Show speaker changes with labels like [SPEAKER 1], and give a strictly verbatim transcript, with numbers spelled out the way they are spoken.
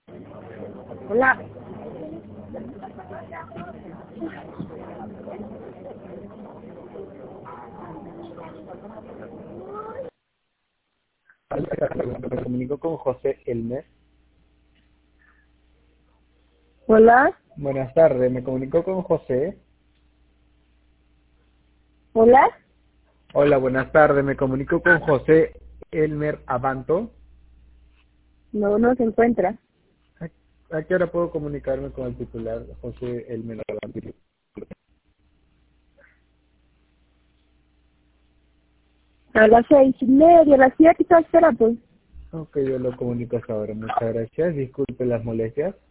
[SPEAKER 1] Hola.
[SPEAKER 2] Me comunico con José Elmer.
[SPEAKER 1] Hola.
[SPEAKER 2] Buenas tardes, me comunico con José.
[SPEAKER 1] Hola.
[SPEAKER 2] Hola, buenas tardes, me comunico con José Elmer Abanto.
[SPEAKER 1] No, no se encuentra.
[SPEAKER 2] ¿A, a qué hora puedo comunicarme con el titular José Elmer Abanto?
[SPEAKER 1] A las seis y media, a las siete, espera, pues.
[SPEAKER 2] Ok, yo lo comunico hasta ahora. Muchas gracias. Disculpe las molestias.